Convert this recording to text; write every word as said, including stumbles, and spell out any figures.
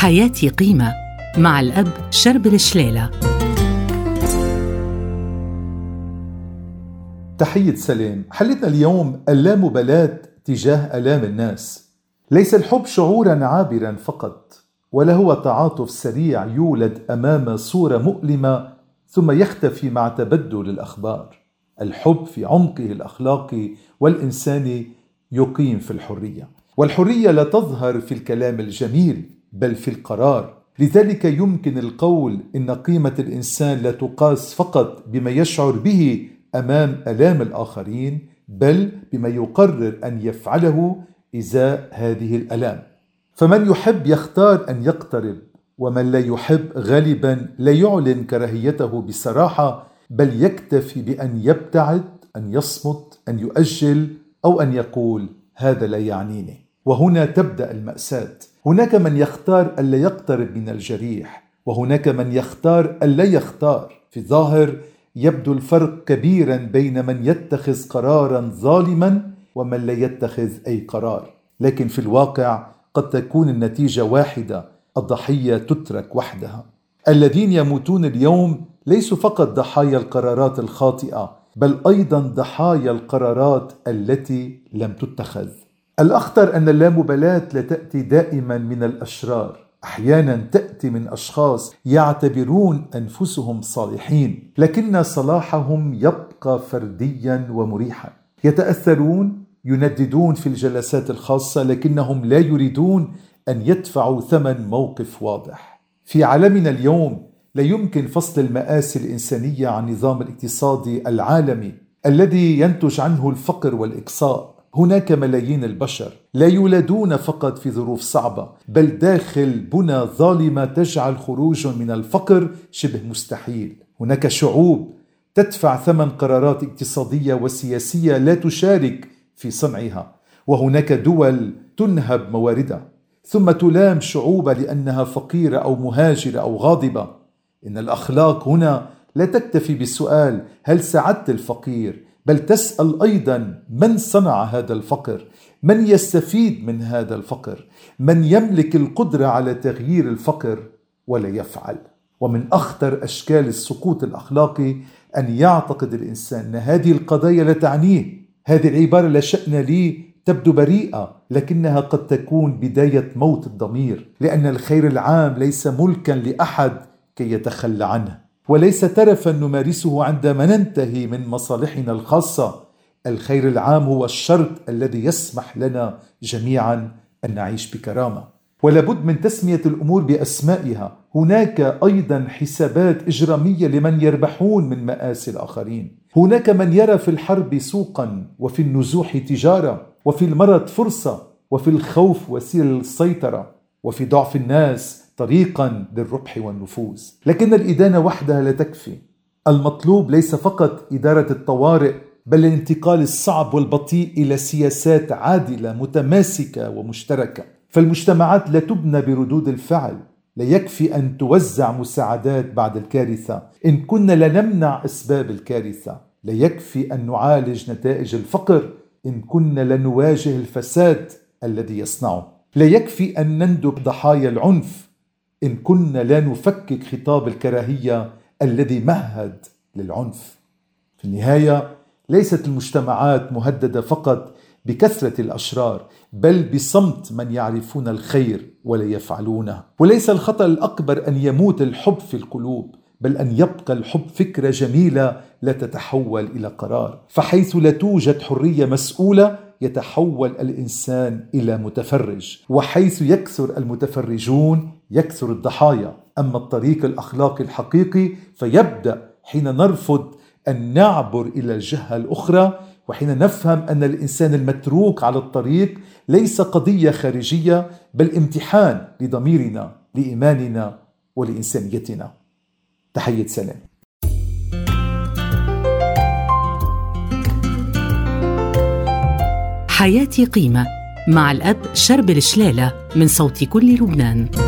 حياتي قيمة مع الأب شربل شليلة. تحية سلام. حلتنا اليوم اللامبالاة تجاه آلام الناس. ليس الحب شعورا عابرا فقط، ولا هو تعاطف سريع يولد أمام صورة مؤلمة ثم يختفي مع تبدل الأخبار. الحب في عمقه الأخلاقي والإنساني يقيم في الحرية، والحرية لا تظهر في الكلام الجميل بل في القرار. لذلك يمكن القول إن قيمة الإنسان لا تقاس فقط بما يشعر به أمام آلام الآخرين، بل بما يقرر أن يفعله إزاء هذه الآلام. فمن يحب يختار أن يقترب، ومن لا يحب غالبا لا يعلن كراهيته بصراحة، بل يكتفي بأن يبتعد، أن يصمت، أن يؤجل، أو أن يقول هذا لا يعنيني. وهنا تبدأ المأساة. هناك من يختار ألا يقترب من الجريح، وهناك من يختار ألا يختار. في الظاهر يبدو الفرق كبيرا بين من يتخذ قرارا ظالما ومن لا يتخذ أي قرار، لكن في الواقع قد تكون النتيجة واحدة: الضحية تترك وحدها. الذين يموتون اليوم ليسوا فقط ضحايا القرارات الخاطئة، بل أيضا ضحايا القرارات التي لم تتخذ. الأخطر أن اللامبالاة لا تأتي دائما من الأشرار، أحيانا تأتي من أشخاص يعتبرون أنفسهم صالحين، لكن صلاحهم يبقى فرديا ومريحا. يتأثرون، ينددون في الجلسات الخاصة، لكنهم لا يريدون أن يدفعوا ثمن موقف واضح. في عالمنا اليوم لا يمكن فصل المآسي الإنسانية عن النظام الاقتصادي العالمي الذي ينتج عنه الفقر والإقصاء. هناك ملايين البشر لا يولدون فقط في ظروف صعبة، بل داخل بنى ظالمة تجعل خروجهم من الفقر شبه مستحيل. هناك شعوب تدفع ثمن قرارات اقتصادية وسياسية لا تشارك في صنعها، وهناك دول تنهب مواردها ثم تلام شعوبها لأنها فقيرة أو مهاجرة أو غاضبة. إن الأخلاق هنا لا تكتفي بالسؤال هل ساعدت الفقير، بل تسأل أيضا من صنع هذا الفقر، من يستفيد من هذا الفقر، من يملك القدرة على تغيير الفقر ولا يفعل. ومن أخطر أشكال السقوط الأخلاقي أن يعتقد الإنسان أن هذه القضايا لا تعنيه. هذه العبارة لا شأن لي تبدو بريئة، لكنها قد تكون بداية موت الضمير، لأن الخير العام ليس ملكا لأحد كي يتخلى عنه، وليس ترفا نمارسه عندما ننتهي من مصالحنا الخاصة. الخير العام هو الشرط الذي يسمح لنا جميعا أن نعيش بكرامة. ولابد من تسمية الأمور بأسمائها. هناك أيضا حسابات إجرامية لمن يربحون من مآسي الآخرين. هناك من يرى في الحرب سوقا، وفي النزوح تجارة، وفي المرض فرصة، وفي الخوف وسيلة للسيطرة، وفي ضعف الناس طريقا للربح والنفوذ. لكن الإدانة وحدها لا تكفي. المطلوب ليس فقط إدارة الطوارئ، بل الانتقال الصعب والبطيء إلى سياسات عادلة متماسكة ومشتركة. فالمجتمعات لا تبنى بردود الفعل. لا يكفي أن توزع مساعدات بعد الكارثة إن كنا لا نمنع أسباب الكارثة. لا يكفي أن نعالج نتائج الفقر إن كنا لا نواجه الفساد الذي يصنعه. لا يكفي أن نندب ضحايا العنف إن كنا لا نفكك خطاب الكراهية الذي مهد للعنف. في النهاية ليست المجتمعات مهددة فقط بكثرة الأشرار، بل بصمت من يعرفون الخير ولا يفعلونه. وليس الخطأ الأكبر أن يموت الحب في القلوب، بل أن يبقى الحب فكرة جميلة لا تتحول إلى قرار. فحيث لا توجد حرية مسؤولة يتحول الإنسان إلى متفرج، وحيث يكثر المتفرجون يكثر الضحايا. أما الطريق الأخلاقي الحقيقي فيبدأ حين نرفض أن نعبر إلى الجهة الأخرى، وحين نفهم أن الإنسان المتروك على الطريق ليس قضية خارجية، بل امتحان لضميرنا، لإيماننا ولإنسانيتنا. تحية سلام. حياتي قيمة مع الأب شربل شليلة من صوت كل لبنان.